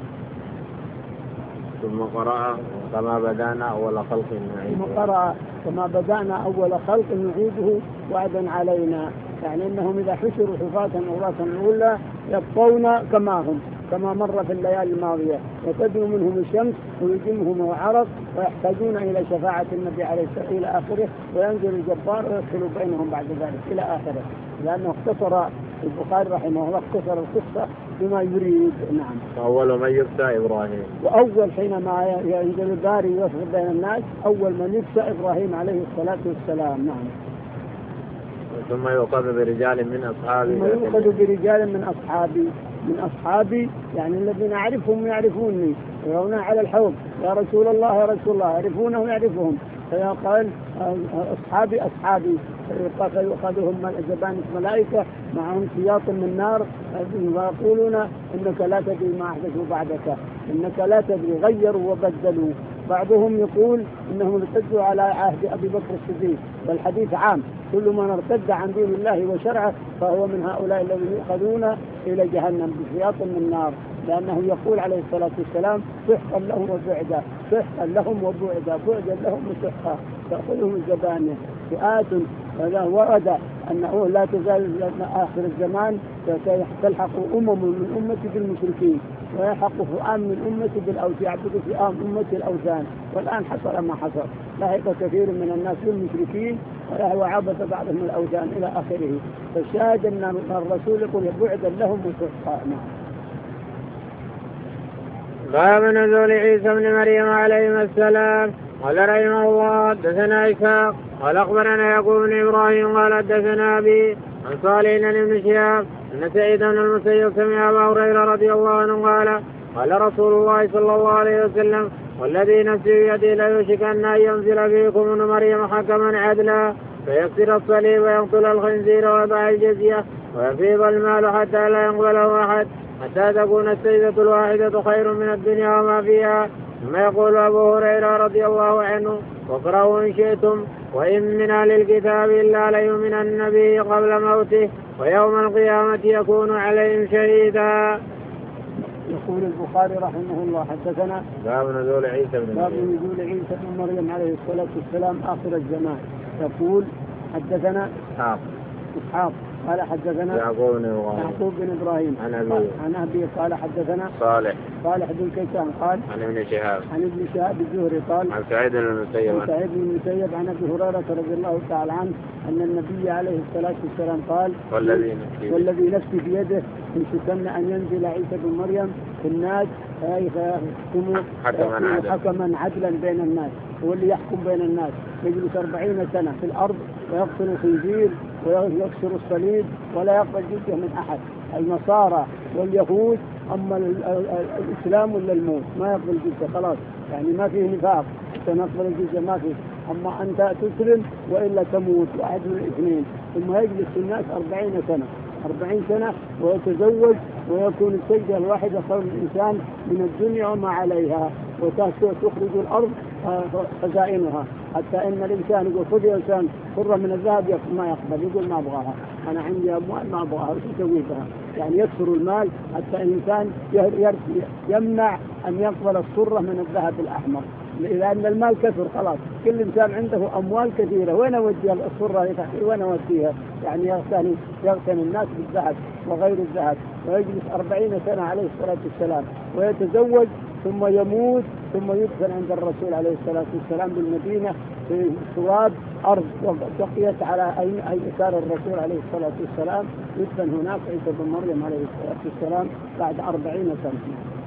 ثم قرأ كما بدأنا أول خلق نعيده ثم قرأ كما بدأنا أول خلق نعيده وعدا علينا يعني أنهم إذا حشروا حفاة عراة غرلا يبقون كما هم كما مر في الليالي الماضية وتدنو منهم الشمس ويجمهم عرق ويحتاجون إلى شفاعة النبي عليه الصلاة والسلام إلى آخره وينزل الجبار ويدخل بينهم بعد ذلك إلى آخره لأنه اختصر البخاري رحمه الله اختصر القصة بما يريد. نعم. أول من يكسى إبراهيم وأول حينما ينزل الباري يفرق بين الناس أول من يكسى إبراهيم عليه الصلاة والسلام. نعم. ثم يؤخذ برجال من أصحابي ثم يؤخذ برجال من أصحابي من أصحابي يعني الذين أعرفهم يعرفوني يرون على الحوض يا رسول الله يا رسول الله يعرفونه يعرفهم فيقال أصحابي أصحابي فيؤخذهم زبانة ملائكة معهم سياط من نار ويقولون إنك لا تدري ما أحدثوا بعدك إنك لا تدري غيروا وبدلوا. بعضهم يقول إنهم ارتدوا على عهد أبي بكر الصديق والحديث عام كل من ارتد عن دين الله وشرعه فهو من هؤلاء الذين يؤخذون إلى جهنم بسياط من نار لأنه يقول عليه الصلاة والسلام سحقا لهم وبعدا سحقا لهم وبعدا بعدا لهم وسحقا تأخذهم الزبانية فئات. هذا ورد أنه لا تزال آخر الزمان تلحق أمم من أمتي بالمشركين ويلحق فئام من أمتي بالأوثان يعبد فئام أمتي الأوثان والآن حصل ما حصل لحق كثير من الناس بالمشركين وعبد بعضهم الأوثان إلى آخره. فالشاهد أن الرسول يقول بعدا لهم وسحقا. باب نزول عيسى بن مريم عليه السلام. قال رحمه الله حدثنا إسحاق قال أخبرنا يعقوب بن إبراهيم قال حدثنا أبي عن صالح بن شهاب أن سعيد بن المسيب سمع أبا هريرة رضي الله عنه قال قال رسول الله صلى الله عليه وسلم والذي نفسي بيده ليوشكن أن ينزل فيكم ابن مريم حكما عدلا فيكسر الصليب ويقتل الخنزير ويضع الجزية ويفيض المال حتى لا يقبله أحد حتى تكون السيدة الواحدة خير من الدنيا وما فيها. ثم يقول أبو هريرة رضي الله عنه واقرأوا إن شئتم وإن من أهل الكتاب إلا ليؤمن النبي قبل موته ويوم القيامة يكون عليهم شهيدا. يقول البخاري رحمه الله حدثنا باب نزول عيسى بن باب نزول عيسى بن مريم عليه الصلاة والسلام آخر الزمان. يقول حدثنا إسحاق إسحاق قال حدثنا يعقوب بن إبراهيم يعقوب بن إبراهيم عن أبي عن أبي قال حدثنا صالح صالح بن كيسان قال عن ابن شهاب عن ابن شهاب الزهري قال عن سعيد بن المسيب عن سعيد بن المسيب عن أبي هريرة رضي الله تعالى عنه أن النبي عليه الصلاة والسلام قال والذي نفسي والذي نفسي بيده إن شكرنا أن ينزل عيسى بن مريم في الناس فيحكم حكما, حكما عدلا بين الناس هو اللي يحكم بين الناس يجلس أربعين سنة في الأرض ويقتل الخنزير ويكسر الصليب ولا يقبل جزية من أحد. النصارى واليهود أما الإسلام ولا الموت ما يقبل جزية خلاص يعني ما فيه نفاق سنقبل الجزية ما فيه. أما أنت تسلم وإلا تموت واحد من الاثنين. ثم يجلس الناس أربعين سنة أربعين سنة ويتزوج ويكون السجدة الواحدة خير الإنسان من الدنيا وما عليها وتخرج الأرض خزائنها حتى إن الإنسان يقول خذ يا إنسان حرة من الذهب ما يقبل يقول ما أبغاها أنا عندي أموال ما أبغاها وش تسوي بها يعني يكسر المال حتى الإنسان يمنع أن يقبل الصرة من الذهب الأحمر لأن المال كثر خلاص كل إنسان عنده أموال كثيرة وين أودي الصرة وين أوديها يعني يغتني يغتني الناس بالذهب وغير الذهب ويجلس أربعين سنة عليه الصلاة والسلام ويتزوج ثم يموت ثم يدفن عند الرسول عليه الصلاة والسلام بالمدينة في تراب أرض بقيت على أي يسار الرسول عليه الصلاة والسلام يدفن هناك عيسى بن مريم عليه الصلاة والسلام بعد أربعين سنة.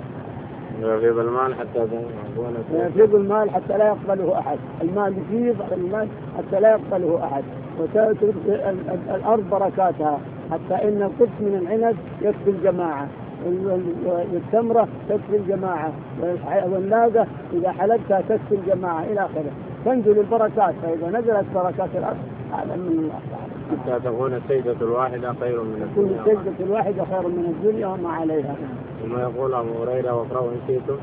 يفيض المال حتى يفيض المال حتى لا يقبله أحد المال يفيض المال حتى لا يقبله أحد وتترك الأرض بركاتها حتى إن القدس من العنب يكفي الجماعة والتمرة تكفي الجماعة والناقة إذا حلبتها تكفي الجماعة إلى آخره تنزل البركات. فإذا نزلت بركات الأرض هذا من الله حتى تكون السجدة الواحدة خير من الدنيا تكون السجدة الواحدة خير من الدنيا وما عليها. ثم يقول أبو هريرة واقرأوا إن شئتم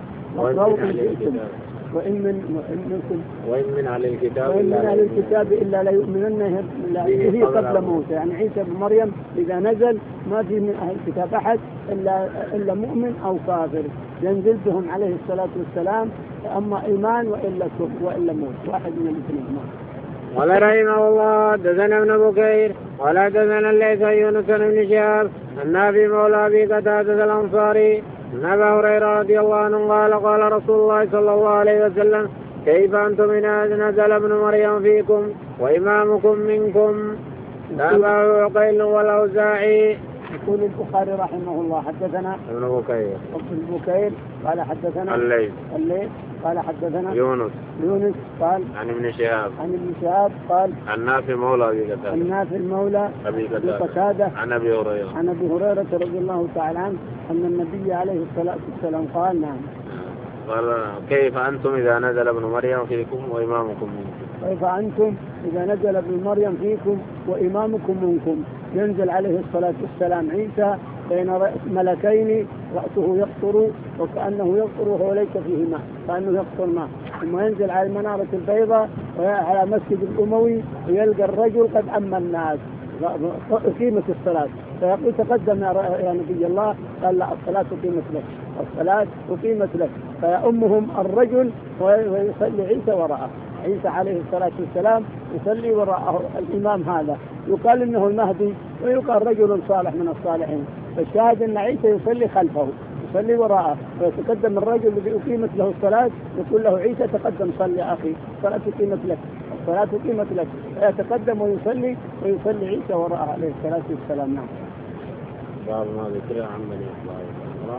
وإن من منكم وإن من أهل الكتاب وإن من أهل الكتاب إلا ليؤمنن به قبل موته يعني عيسى بن مريم إذا نزل ما في من أهل الكتاب أحد إلا إلا مؤمن أو كافر ينزل بهم عليه الصلاة والسلام أما إيمان وإلا كفر وإلا موت واحد من الاثنين. قال رحمه الله حدثنا ابن بكير قال حدثنا الليث عن يونس بن شهاب النافع مولى أبي قتادة الأنصاري أن أبا هريرة رضي الله عنه قال قال رسول الله صلى الله عليه وسلم كيف أنتم إن نزل ابن مريم فيكم وإمامكم منكم تابعه عقيل والأوزاعي. يقول البخاري رحمه الله حدثنا ابن بكير ابن بكير قال حدثنا الليث الليث قال حدثنا يونس يونس قال عن ابن شهاب عن ابن شهاب قال عن نافع مولى أبي قتادة عن نافع مولى أبي قتادة قتادة عن أبي هريرة عن أبي هريرة رضي الله تعالى عنه أن النبي عليه الصلاة والسلام قال نعم قال كيف أنتم إذا نزل ابن مريم فيكم وإمامكم منكم كيف أنتم إذا نزل ابن مريم فيكم وإمامكم منكم. ينزل عليه الصلاة والسلام عيسى بين ملكين رأسه يقطر وكأنه يقطر وهو ليس فيه ماء كأنه يقطر ماء ثم ينزل على المنارة البيضاء وعلى مسجد الأموي ويلقى الرجل قد أما الناس قيمة الصلاة فيقول تقدم يا نبي الله قال لا الصلاة قيمة لك الصلاة قيمة لك فيأمهم الرجل ويصلي عيسى وراءه عيسى عليه الصلاة والسلام يصلي وراءه الإمام هذا يقال إنه المهدي ويقال رجل صالح من الصالحين فالشاهد أن عيسى يصلي خلفه يصلي وراءه ويتقدم الرجل الذي أقيمت له الصلاة يقول له عيسى تقدم صل يا أخي الصلاة قيمت لك الصلاة قيمت لك فيتقدم ويصلي ويصلي عيسى وراءه عليه الصلاة والسلام. نعم. باب ما ذكر عن بني إسرائيل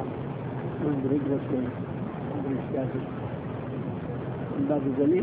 باب جليل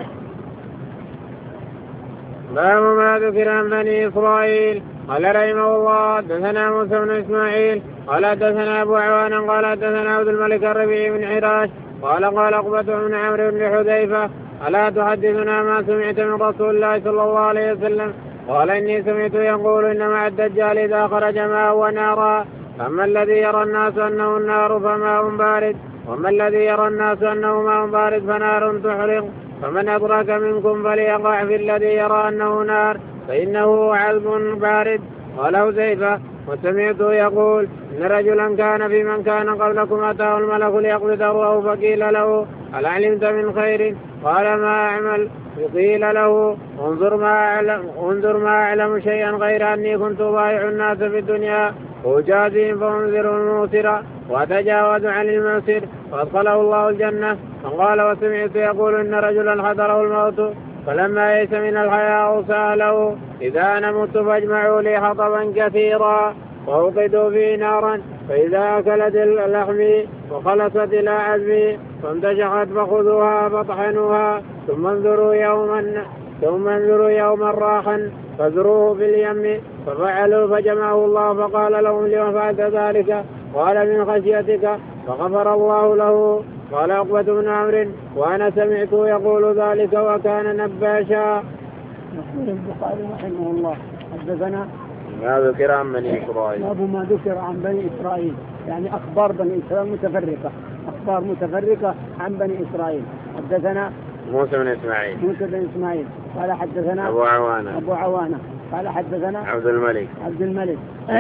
باب ما ذكر عن بني إسرائيل. قال رحمه الله حدثنا موسى بن إسماعيل قال حدثنا أبو عوان قال حدثنا عبد الملك الربيعي بن حراش قال قال عقبة بن عمرو بن حذيفة ألا تحدثنا ما سمعت من رسول الله صلى الله عليه وسلم قال إني سمعت يقول إن مع الدجال إذا خرج ماء ونارا أما الذي يرى الناس أنه النار فماء بارد وأما الذي يرى الناس أنه ماء بارد فنار تحرق فمن أدرك منكم فليقع في الذي يرى أنه نار فإنه عذب بارد. قال حذيفة وسمعته يقول إن رجلا كان في من كان قبلكم أتاه الملك ليقبض روحه فقيل له هل علمت من خير قال ما أعمل قيل له انظر ما أعلم, انظر ما أعلم شيئا غير أني كنت بايع الناس في الدنيا وجازهم فانذر الموسر وأتجاوز عن الموسر فأدخله الله الجنة. فقال وسمعت يقول إن رجلا حضره الموت فلما يئس من الحياة سأله إذا أنا مت فاجمعوا لي حطبا كثيرا وأوقدوا فيه نارا فإذا أكلت اللحم وخلصت إلى عزمي فانتشخت فخذوها فطحنوها ثم انظروا يوما ثم انظروا يوما راحا فذروه في اليم ففعلوا فجمعه الله فقال لهم لما فعلت ذلك قال من خشيتك فغفر الله له. قال عقبة بن عمرو وأنا سمعته يقول ذلك وكان نباشا. يقول البخاري رحمه الله حدثنا ما ذكر عن بني إسرائيل باب ما ذكر عن بني إسرائيل يعني أخبار بني إسرائيل متفرقة أخبار متفرقة عن بني إسرائيل. حدثنا موسى بن إسماعيل موسى بن إسماعيل قال حدثنا أبو عوانة أبو عوانة قال حدثنا عبد الملك عبد الملك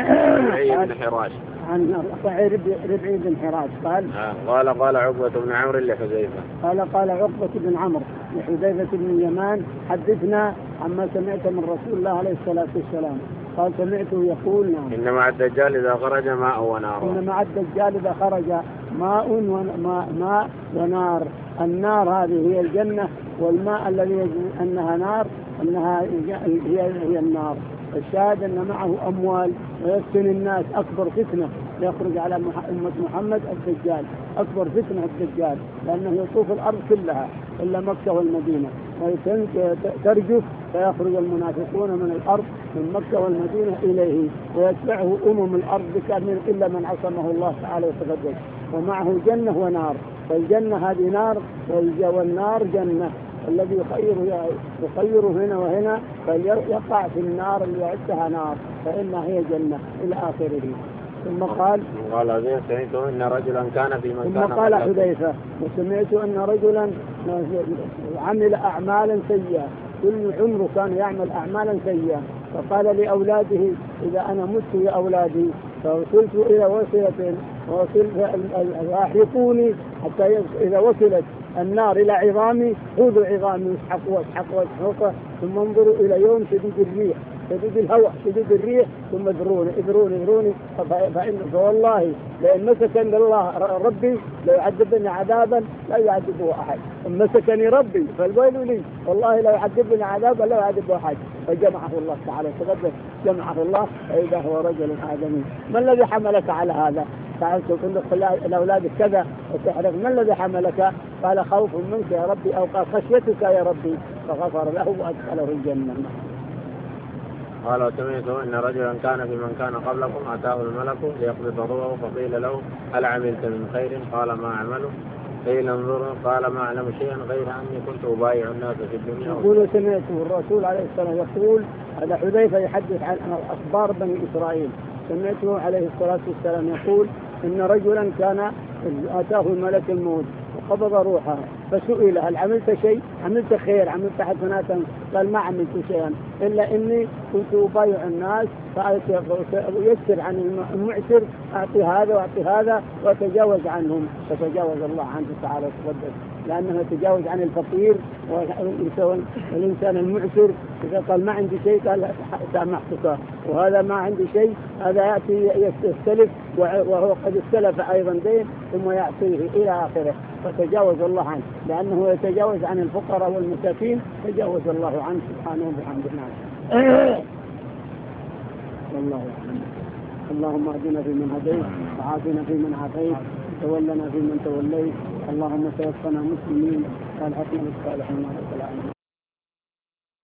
ربعي بن حراش عن ربعي بن حراش قال قال قال عقبة بن عمرو لحذيفة قال قال عقبة بن عمرو لحذيفة بن اليمان حدثنا عما سمعت من رسول الله عليه الصلاة والسلام قال سمعته يقول نعم إن مع الدجال إذا خرج ماء ونار إن مع الدجال إذا خرج ماء وماء ماء ونار. النار هذه هي الجنة والماء الذي يجب أنها نار أنها هي هي النار. الشاهد أن معه أموال ويفتن الناس أكبر فتنة يخرج على أمة محمد الدجال أكبر فتنة الدجال لأنه يطوف الأرض كلها إلا مكة والمدينة وترجف فيخرج المنافقون من الأرض من مكة والمدينة إليه ويتبعه أمم الأرض بكامل إلا من عصمه الله تعالى وتقدس ومعه جنة ونار. فالجنة هذه نار والنار جنة الذي يخير يخير هنا وهنا فيقع في النار اللي يعدها نار فإنها هي جنة إلى آخره. ثم قال قال سمعت أن رجلا كان في من ثم قال حذيفة وسمعت أن رجلا عمل أعمالا سيئة كل عمره كان يعمل أعمالا سيئة فقال لأولاده إذا أنا مت يا أولادي فوصلت إلى وصلة وأحرقوني حتى إذا وصلت النار إلى عظامي خذوا عظامي واسحقوا واسحقوا واسحقوا ثم انظروا إلى يوم شديد الريح شديد الهواء شديد الريح ثم ذروني اذروني اذروني فإن فوالله لئن مسكني الله ربي لا يعذبني عذابا لا يعذبه أحد، إن مسكني ربي فالويل لي والله لا يعذبني عذابا لا يعذبه أحد. فجمعه الله تعالى تقدس جمعه الله فإذا هو رجل آدمي. ما الذي حملك على هذا؟ تعال تقول لأولادك كذا وتحرق، ما الذي حملك؟ قال خوف منك يا ربي أو قال خشيتك يا ربي، فغفر له وأدخله الجنة. قال وسمعت ان رجلا كان في من كان قبلكم اتاه الملك ليقبض روحه فقيل له هل عملت من خير؟ قال ما اعمله؟ قيل انظر قال ما اعلم شيئا غير اني كنت ابايع الناس في الدنيا. يقول سمعته الرسول عليه الصلاه يقول هذا حذيفه يحدث عن اخبار بني اسرائيل، سمعته عليه الصلاه والسلام يقول ان رجلا كان اتاه الملك الموت وقبض روحه فسئل هل عملت شيء؟ عملت خير؟ عملت حسنات؟ قال ما عملت شيئا الا اني كنت ابايع الناس فيسر عن المعسر، اعطي هذا واعطي هذا وتجاوز عنهم، فتجاوز الله عنه تعالى وتقدس، لانه يتجاوز عن الفقير والانسان المعسر. اذا قال ما عندي شيء قال سامحتك، وهذا ما عندي شيء هذا ياتي يستلف وهو قد استلف ايضا دين ثم يعطيه الى اخره، فتجاوز الله عنه لانه يتجاوز عن الفقراء والمساكين تجاوز الله عنه سبحانه وبحمده. والله اللهم اهدنا فيمن هديت وعافنا فيمن عافيت وتولنا فيمن توليت، اللهم توفنا مسلمين والحقنا بالصالحين.